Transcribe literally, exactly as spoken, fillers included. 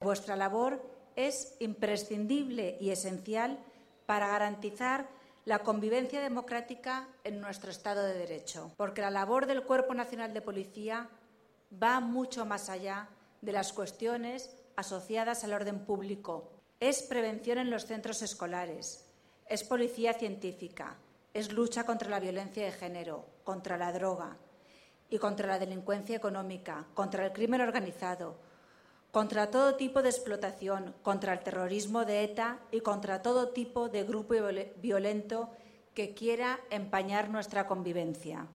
vuestra labor es imprescindible y esencial para garantizar la convivencia democrática en nuestro Estado de Derecho, porque la labor del Cuerpo Nacional de Policía va mucho más allá de las cuestiones asociadas al orden público. Es prevención en los centros escolares, es policía científica, es lucha contra la violencia de género, contra la droga y contra la delincuencia económica, contra el crimen organizado, contra todo tipo de explotación, contra el terrorismo de ETA y contra todo tipo de grupo violento que quiera empañar nuestra convivencia.